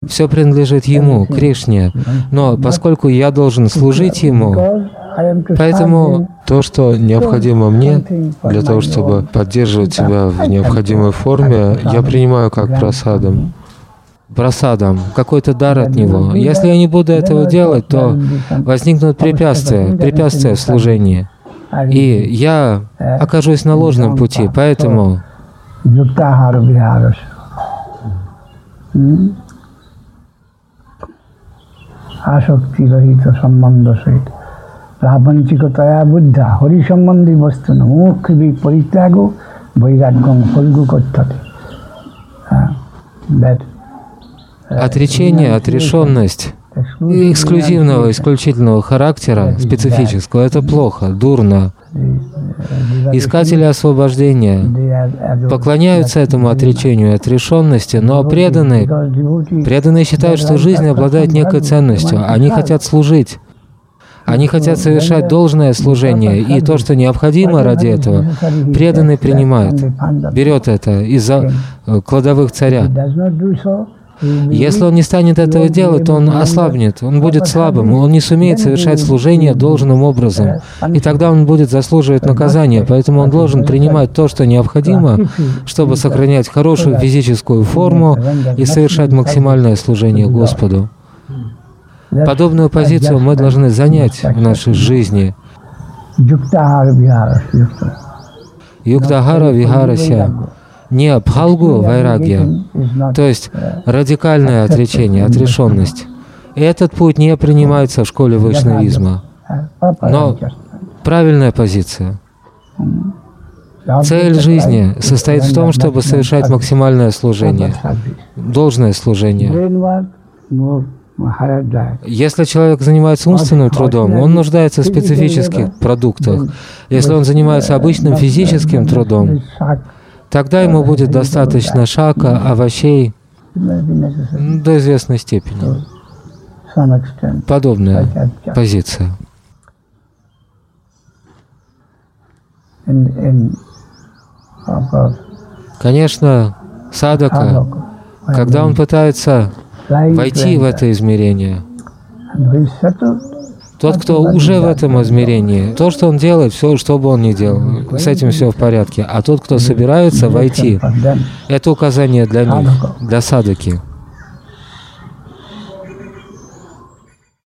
Все принадлежит Ему, Кришне. Но поскольку я должен служить Ему, поэтому то, что необходимо мне для того, чтобы поддерживать себя в необходимой форме, я принимаю как прасадам. Прасадам, какой-то дар от Него. Если я не буду этого делать, то возникнут препятствия в служении. И я окажусь на ложном пути, поэтому Prapanchikataya buddha, hari sambandhi vastuna, mukhi parityago, vairagam falgu kottati. отречение, отрешенность эксклюзивного, исключительного характера, специфического, это плохо, дурно. Искатели освобождения поклоняются этому отречению и отрешенности, но преданные считают, что жизнь обладает некой ценностью. Они хотят служить. Они хотят совершать должное служение, и то, что необходимо ради этого, преданный принимает, берет это из-за кладовых царя. Если он не станет этого делать, то он ослабнет, он будет слабым, он не сумеет совершать служение должным образом, и тогда он будет заслуживать наказания, поэтому он должен принимать то, что необходимо, чтобы сохранять хорошую физическую форму и совершать максимальное служение Господу. Подобную позицию мы должны занять в нашей жизни. Юктахара вихарася, не бхалгу вайрагья, то есть радикальное отречение, отрешенность. И этот путь не принимается в школе вайшнавизма. Но правильная позиция. Цель жизни состоит в том, чтобы совершать максимальное служение, должное служение. Если человек занимается умственным трудом, он нуждается в специфических продуктах. Если он занимается обычным физическим трудом, тогда ему будет достаточно шака, овощей до известной степени. Подобная позиция. Конечно, садака, когда он пытается войти в это измерение, тот, кто уже в этом измерении, то, что он делает, все, что бы он ни делал, с этим все в порядке. А тот, кто собирается войти, это указание для них, для садаки.